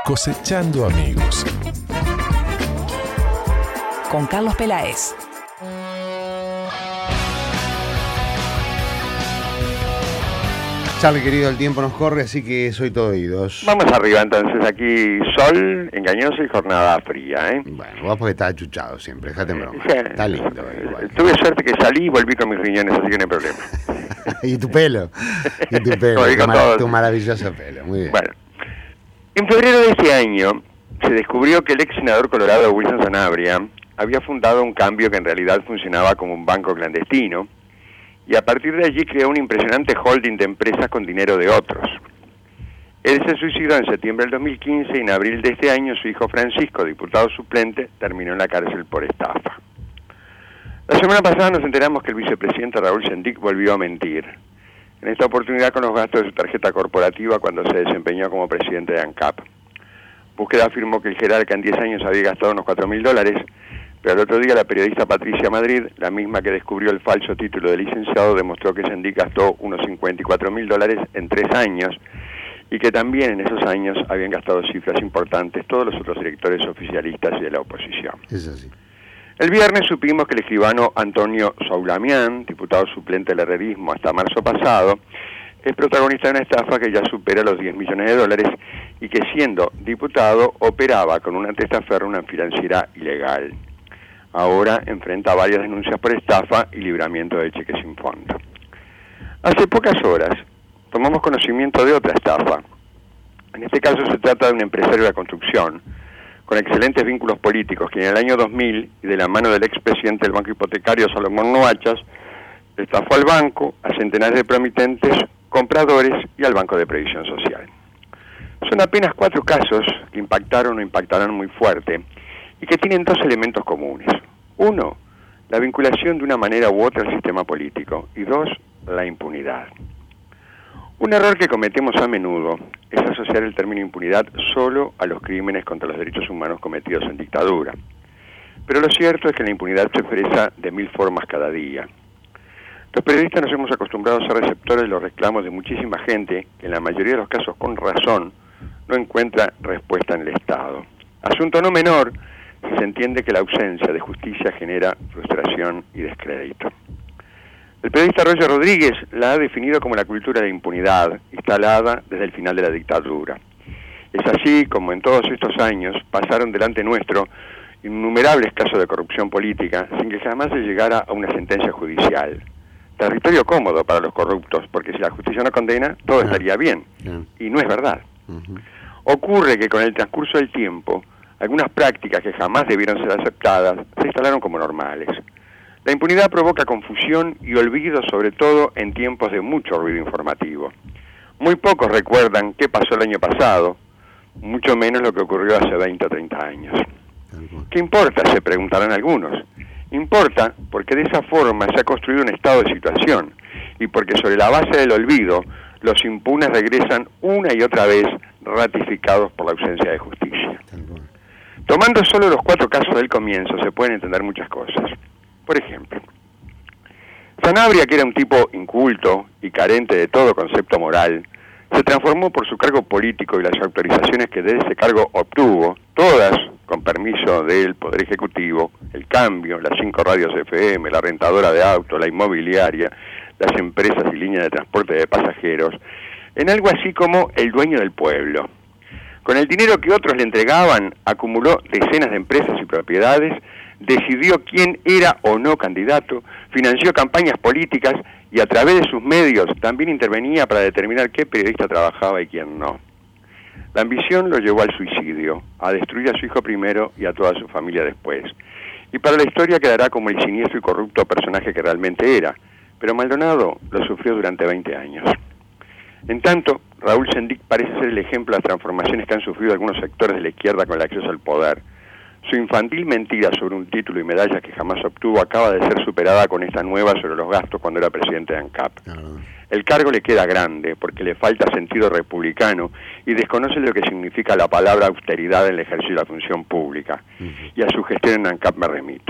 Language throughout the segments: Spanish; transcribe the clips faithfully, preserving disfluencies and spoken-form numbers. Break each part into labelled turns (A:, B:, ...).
A: Cosechando amigos.
B: Con Carlos Peláez.
C: Charlie, querido, el tiempo nos corre, así que soy todo oídos.
D: Vamos arriba, entonces, aquí sol engañoso y jornada fría, ¿eh?
C: Bueno, vos porque estás achuchado siempre, déjate en broma. Está lindo, igual.
D: Tuve suerte que salí y volví con mis riñones, así que no hay problema.
C: Y tu pelo, y tu pelo, tu, mar, tu maravilloso pelo, muy bien.
D: Bueno, en febrero de este año se descubrió que el ex senador colorado Wilson Sanabria había fundado un cambio que en realidad funcionaba como un banco clandestino, y a partir de allí creó un impresionante holding de empresas con dinero de otros. Él se suicidó en septiembre del dos mil quince y en abril de este año su hijo Francisco, diputado suplente, terminó en la cárcel por estafa. La semana pasada nos enteramos que el vicepresidente Raúl Sendic volvió a mentir, en esta oportunidad con los gastos de su tarjeta corporativa cuando se desempeñó como presidente de ANCAP. Búsqueda afirmó que el jerarca en diez años había gastado unos cuatro mil dólares, pero el otro día la periodista Patricia Madrid, la misma que descubrió el falso título de licenciado, demostró que Sendic gastó unos cincuenta y cuatro mil dólares en tres años y que también en esos años habían gastado cifras importantes todos los otros directores oficialistas y de la oposición.
C: Es así.
D: El viernes supimos que el escribano Antonio Soulamián, diputado suplente del herrerismo hasta marzo pasado, es protagonista de una estafa que ya supera los diez millones de dólares y que siendo diputado operaba con una testaferro una financiera ilegal. Ahora enfrenta varias denuncias por estafa y libramiento de cheques sin fondo. Hace pocas horas tomamos conocimiento de otra estafa. En este caso se trata de un empresario de la construcción, con excelentes vínculos políticos, que en el año dos mil, y de la mano del expresidente del Banco Hipotecario Salomón Noachas, estafó al banco, a centenares de promitentes, compradores y al Banco de Previsión Social. Son apenas cuatro casos que impactaron o impactarán muy fuerte, y que tienen dos elementos comunes. Uno, la vinculación de una manera u otra al sistema político, y dos, la impunidad. Un error que cometemos a menudo es asociar el término impunidad solo a los crímenes contra los derechos humanos cometidos en dictadura. Pero lo cierto es que la impunidad se expresa de mil formas cada día. Los periodistas nos hemos acostumbrado a ser receptores de los reclamos de muchísima gente que en la mayoría de los casos con razón no encuentra respuesta en el Estado. Asunto no menor si se entiende que la ausencia de justicia genera frustración y descrédito. El periodista Roger Rodríguez la ha definido como la cultura de impunidad instalada desde el final de la dictadura. Es así como en todos estos años pasaron delante nuestro innumerables casos de corrupción política sin que jamás se llegara a una sentencia judicial. Territorio cómodo para los corruptos, porque si la justicia no condena, todo estaría bien. Y no es verdad. Ocurre que con el transcurso del tiempo, algunas prácticas que jamás debieron ser aceptadas se instalaron como normales. La impunidad provoca confusión y olvido, sobre todo en tiempos de mucho ruido informativo. Muy pocos recuerdan qué pasó el año pasado, mucho menos lo que ocurrió hace veinte o treinta años. ¿Qué importa?, se preguntarán algunos. Importa porque de esa forma se ha construido un estado de situación y porque sobre la base del olvido los impunes regresan una y otra vez ratificados por la ausencia de justicia. Tomando solo los cuatro casos del comienzo se pueden entender muchas cosas. Por ejemplo, Sanabria, que era un tipo inculto y carente de todo concepto moral, se transformó por su cargo político y las autorizaciones que de ese cargo obtuvo, todas con permiso del Poder Ejecutivo, el cambio, las cinco radios F M, la rentadora de autos, la inmobiliaria, las empresas y líneas de transporte de pasajeros, en algo así como el dueño del pueblo. Con el dinero que otros le entregaban, acumuló decenas de empresas y propiedades, decidió quién era o no candidato, financió campañas políticas y a través de sus medios también intervenía para determinar qué periodista trabajaba y quién no. La ambición lo llevó al suicidio, a destruir a su hijo primero y a toda su familia después. Y para la historia quedará como el siniestro y corrupto personaje que realmente era, pero Maldonado lo sufrió durante veinte años. En tanto, Raúl Sendic parece ser el ejemplo de las transformaciones que han sufrido algunos sectores de la izquierda con el acceso al poder. Su infantil mentira sobre un título y medallas que jamás obtuvo acaba de ser superada con esta nueva sobre los gastos cuando era presidente de ANCAP. Uh-huh. El cargo le queda grande porque le falta sentido republicano y desconoce lo que significa la palabra austeridad en el ejercicio de la función pública. Uh-huh. Y a su gestión en ANCAP me remito.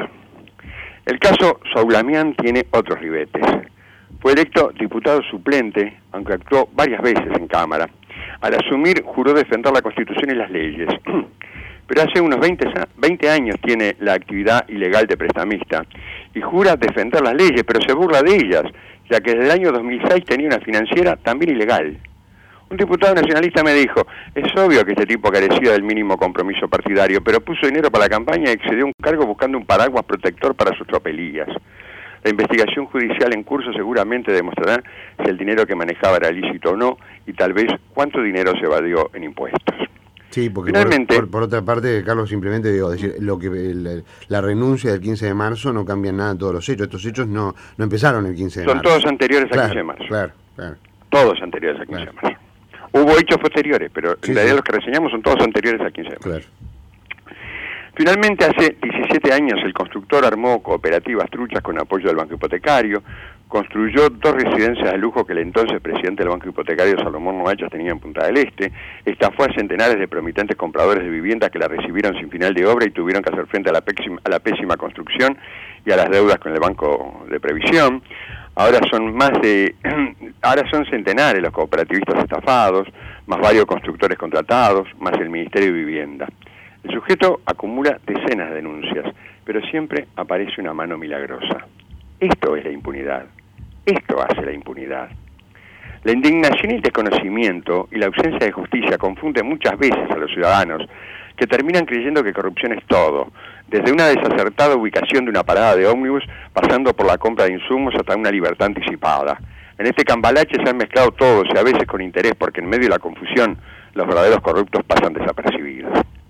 D: El caso Soulamián tiene otros ribetes. Fue electo diputado suplente, aunque actuó varias veces en Cámara, al asumir juró defender la Constitución y las leyes. Pero hace unos veinte años tiene la actividad ilegal de prestamista y jura defender las leyes, pero se burla de ellas, ya que desde el año dos mil seis tenía una financiera también ilegal. Un diputado nacionalista me dijo, es obvio que este tipo carecía del mínimo compromiso partidario, pero puso dinero para la campaña y excedió un cargo buscando un paraguas protector para sus tropelías. La investigación judicial en curso seguramente demostrará si el dinero que manejaba era lícito o no, y tal vez cuánto dinero se evadió en impuestos.
C: Sí, porque
D: Finalmente,
C: por, por, por otra parte, Carlos, simplemente digo, decir, lo que el, la renuncia del quince de marzo no cambia nada en todos los hechos. Estos hechos no, no empezaron el quince de
D: son
C: marzo.
D: todos anteriores
C: claro,
D: al quince de marzo.
C: Claro, claro.
D: Todos anteriores al quince
C: claro.
D: de marzo. Hubo hechos posteriores, pero
C: Sí,
D: en realidad
C: sí.
D: los que reseñamos son todos anteriores al quince de marzo.
C: Claro.
D: Finalmente, hace diecisiete años, el constructor armó cooperativas truchas con apoyo del Banco Hipotecario, construyó dos residencias de lujo que el entonces presidente del Banco Hipotecario, Salomón Noachas, tenía en Punta del Este, estafó a centenares de promitentes compradores de viviendas que la recibieron sin final de obra y tuvieron que hacer frente a la pésima, a la pésima construcción y a las deudas con el Banco de Previsión. Ahora son más de, ahora son centenares los cooperativistas estafados, más varios constructores contratados, más el Ministerio de Vivienda. El sujeto acumula decenas de denuncias, pero siempre aparece una mano milagrosa. Esto es la impunidad. Esto hace la impunidad. La indignación y el desconocimiento y la ausencia de justicia confunden muchas veces a los ciudadanos, que terminan creyendo que corrupción es todo, desde una desacertada ubicación de una parada de ómnibus, pasando por la compra de insumos hasta una libertad anticipada. En este cambalache se han mezclado todos y a veces con interés, porque en medio de la confusión los verdaderos corruptos pasan desapercibidos.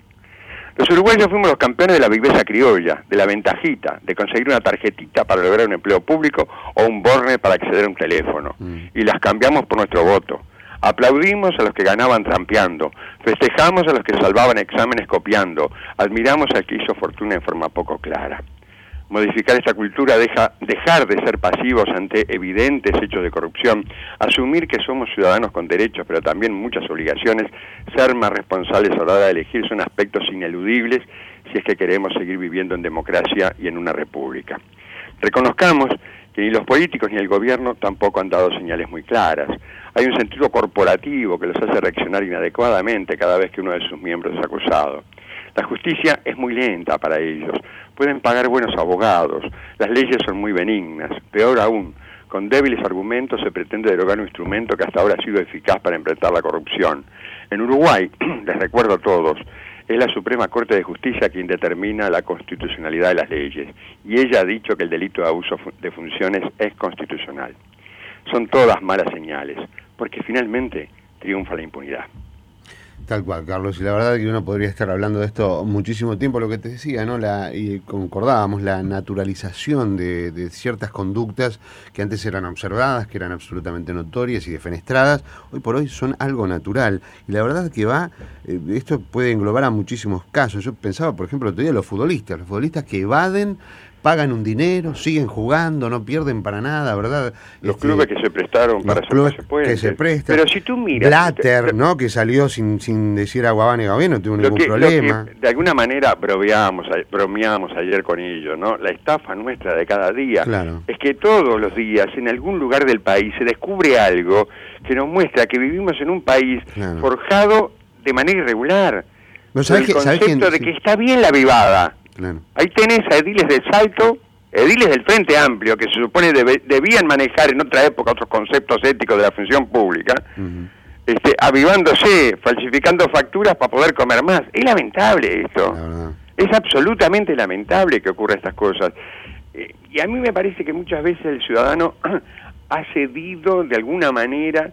D: Los uruguayos fuimos los campeones de la viveza criolla, de la ventajita, de conseguir una tarjetita para lograr un empleo público o un borne para acceder a un teléfono. Mm. Y las cambiamos por nuestro voto. Aplaudimos a los que ganaban trampeando, festejamos a los que salvaban exámenes copiando, admiramos al que hizo fortuna en forma poco clara. Modificar esta cultura deja dejar de ser pasivos ante evidentes hechos de corrupción, asumir que somos ciudadanos con derechos, pero también muchas obligaciones, ser más responsables a la hora de elegir son aspectos ineludibles si es que queremos seguir viviendo en democracia y en una república. Reconozcamos que ni los políticos ni el gobierno tampoco han dado señales muy claras. Hay un sentido corporativo que los hace reaccionar inadecuadamente cada vez que uno de sus miembros es acusado. La justicia es muy lenta para ellos, pueden pagar buenos abogados, las leyes son muy benignas, peor aún, con débiles argumentos se pretende derogar un instrumento que hasta ahora ha sido eficaz para enfrentar la corrupción. En Uruguay, les recuerdo a todos, es la Suprema Corte de Justicia quien determina la constitucionalidad de las leyes, y ella ha dicho que el delito de abuso de funciones es constitucional. Son todas malas señales, porque finalmente triunfa la impunidad.
C: Tal cual, Carlos, y la verdad que uno podría estar hablando de esto muchísimo tiempo, lo que te decía, ¿no? La, y concordábamos, la naturalización de, de ciertas conductas que antes eran observadas, que eran absolutamente notorias y defenestradas, hoy por hoy son algo natural. Y la verdad que va, eh, esto puede englobar a muchísimos casos. Yo pensaba, por ejemplo, el otro día los futbolistas, los futbolistas que evaden, pagan un dinero, siguen jugando, no pierden para nada, ¿verdad?
D: Los
C: este,
D: clubes que se prestaron para hacer
C: clubes
D: que se pueden.
C: Que se prestan.
D: Pero si tú miras...
C: Blatter, ¿no? Que salió sin, sin decir agua va ni gobierno, no tuvo ningún
D: que,
C: problema.
D: Que de alguna manera bromeábamos, bromeábamos ayer con ellos, ¿no? La estafa nuestra de cada día
C: Claro.
D: es que todos los días en algún lugar del país se descubre algo que nos muestra que vivimos en un país claro. forjado de manera irregular.
C: ¿No sabes
D: el
C: que, ¿sabes
D: concepto
C: quién?
D: de que está bien la vivada.
C: Claro.
D: Ahí tenés a ediles del Salto, ediles del Frente Amplio, que se supone debe, debían manejar en otra época otros conceptos éticos de la función pública, uh-huh. este, avivándose, falsificando facturas para poder comer más. Es lamentable esto. Es absolutamente lamentable que ocurra estas cosas. Eh, y a mí me parece que muchas veces el ciudadano ha cedido de alguna manera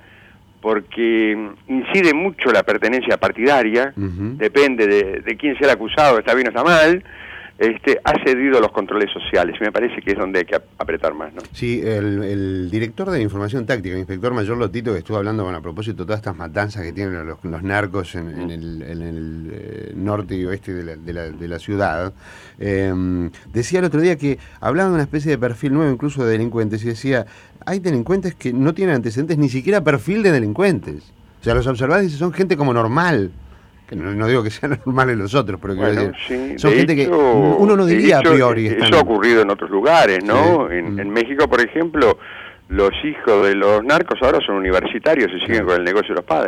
D: porque incide mucho la pertenencia partidaria, uh-huh. depende de, de quién sea el acusado, está bien o está mal. Este, ha cedido los controles sociales, me parece que es donde hay que apretar más, ¿no?
C: Sí, el, el director de Información Táctica, el inspector mayor Lotito, que estuvo hablando bueno, a propósito de todas estas matanzas que tienen los, los narcos en, en el, en el eh, norte y oeste de la, de la, de la ciudad, eh, decía el otro día que hablaba de una especie de perfil nuevo incluso de delincuentes y decía, hay delincuentes que no tienen antecedentes, ni siquiera perfil de delincuentes. O sea, los observadores dicen, son gente como normal. No, no digo que sean normales los otros, pero
D: bueno,
C: quiero
D: sí,
C: decir, son gente
D: hecho,
C: que uno no diría
D: hecho,
C: a priori.
D: Eso
C: están...
D: ha ocurrido en otros lugares, ¿no?
C: Sí.
D: En, en México, por ejemplo, los hijos de los narcos ahora son universitarios y siguen claro. con el negocio de los padres.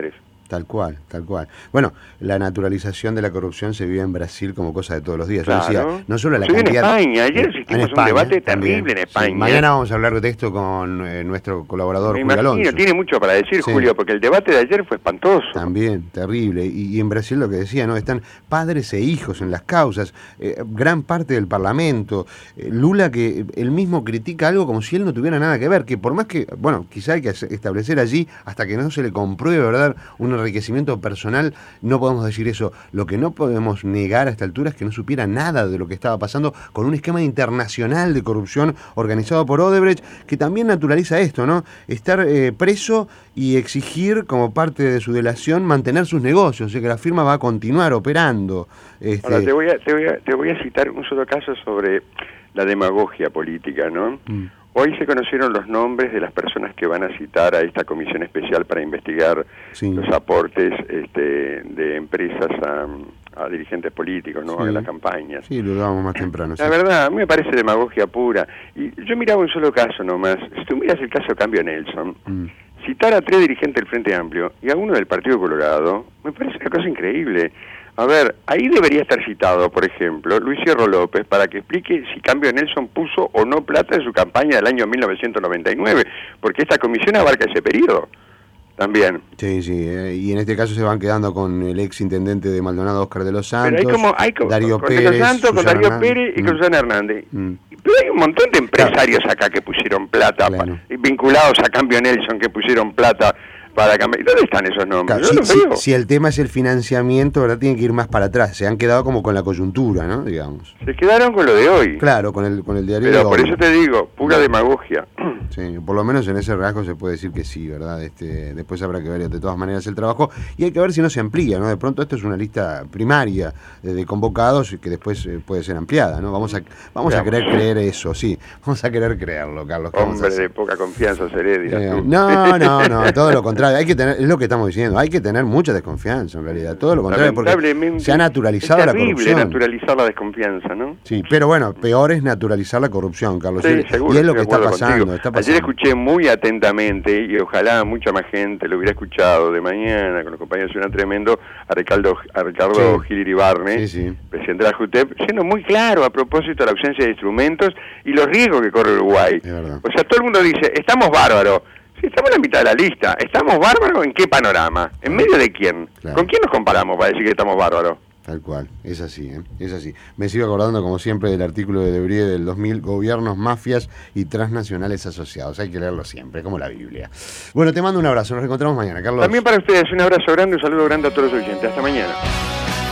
C: Tal cual, tal cual. Bueno, la naturalización de la corrupción se vive en Brasil como cosa de todos los días.
D: Claro.
C: Yo decía, no solo la
D: Sí,
C: cantidad...
D: en España, ayer asistimos a un debate terrible en España.
C: Sí. Mañana vamos a hablar de esto con eh, nuestro colaborador
D: Me
C: Julio
D: imagino,
C: Alonso.
D: tiene mucho para decir,
C: Sí.
D: Julio, porque el debate de ayer fue espantoso.
C: También, terrible. Y, y en Brasil lo que decía, ¿no? Están padres e hijos en las causas, eh, gran parte del Parlamento. Eh, Lula que él mismo critica algo como si él no tuviera nada que ver, que por más que, bueno, quizá hay que establecer allí, hasta que no se le compruebe, ¿verdad?, un enriquecimiento personal, no podemos decir eso. Lo que no podemos negar a esta altura es que no supiera nada de lo que estaba pasando con un esquema internacional de corrupción organizado por Odebrecht, que también naturaliza esto, ¿no? Estar eh, preso y exigir como parte de su delación mantener sus negocios, o sea que la firma va a continuar operando. Este...
D: Ahora, te voy, a, te, voy a, te voy a citar un solo caso sobre la demagogia política, ¿no? Mm. Hoy se conocieron los nombres de las personas que van a citar a esta comisión especial para investigar sí. los aportes este, de empresas a, a dirigentes políticos, ¿no? Sí. A las campañas.
C: Sí, lo dábamos más temprano.
D: La
C: sí.
D: verdad, a mí me parece demagogia pura. Y yo miraba un solo caso nomás. Si tú miras el caso Cambio Nelson, mm. citar a tres dirigentes del Frente Amplio y a uno del Partido Colorado, me parece una cosa increíble. A ver, ahí debería estar citado, por ejemplo, Luis Hierro López, para que explique si Cambio Nelson puso o no plata en su campaña del año mil novecientos noventa y nueve, porque esta comisión abarca ese periodo también.
C: Sí, sí, eh, y en este caso se van quedando con el ex intendente de Maldonado, Oscar de los Santos,
D: Pero hay como, hay como,
C: Darío
D: con
C: Pérez,
D: de los Santos, con Darío
C: Hernández.
D: Pérez y
C: mm.
D: con Susana Hernández.
C: Mm.
D: Pero hay un montón de empresarios claro. acá que pusieron plata,
C: claro.
D: pa, vinculados a Cambio Nelson, que pusieron plata para cambiar. ¿Dónde están esos nombres?
C: Claro,
D: Yo
C: si,
D: no veo.
C: Si, si el tema es el financiamiento, ¿verdad? Tienen que ir más para atrás. Se han quedado como con la coyuntura, ¿no? Digamos.
D: Se quedaron con lo de hoy.
C: Claro, con el con el diario
D: Pero
C: de
D: por
C: hoy.
D: eso te digo, pura demagogia.
C: Sí, por lo menos en ese rasgo se puede decir que sí, ¿verdad? Este, después habrá que ver de todas maneras el trabajo y hay que ver si no se amplía, ¿no? De pronto esto es una lista primaria de, de convocados que después eh, puede ser ampliada, ¿no? Vamos a vamos a querer creer eso, sí. Vamos a querer creerlo, Carlos.
D: Hombre de poca confianza seré, dirás
C: eh,
D: tú.
C: No, no, no, todo lo contrario. Hay que tener, es lo que estamos diciendo, hay que tener mucha desconfianza en realidad, todo lo contrario, porque se ha naturalizado
D: es
C: la corrupción.
D: naturalizar la desconfianza, ¿no?
C: Sí, pero bueno, peor es naturalizar la corrupción, Carlos.
D: Sí, seguro,
C: y es lo que está pasando, está pasando.
D: Ayer escuché muy atentamente, y ojalá mucha más gente lo hubiera escuchado de mañana, con los compañeros de Ciudad Tremendo, a Ricardo, a Ricardo
C: sí.
D: Gil Iribarne,
C: sí, sí.
D: presidente de la JUTEP, siendo muy claro a propósito de la ausencia de instrumentos y los riesgos que corre Uruguay. O sea, todo el mundo dice, estamos bárbaros. Sí, estamos en la mitad de la lista. ¿Estamos bárbaros en qué panorama? ¿En medio de quién? Claro. ¿Con quién nos comparamos para decir que estamos bárbaros?
C: Tal cual, es así, ¿eh? es así. Me sigo acordando, como siempre, del artículo de Debré del dos mil, Gobiernos, Mafias y Transnacionales Asociados. Hay que leerlo siempre, como la Biblia. Bueno, te mando un abrazo, nos encontramos mañana, Carlos.
D: También para ustedes, un abrazo grande, un saludo grande a todos los oyentes. Hasta mañana.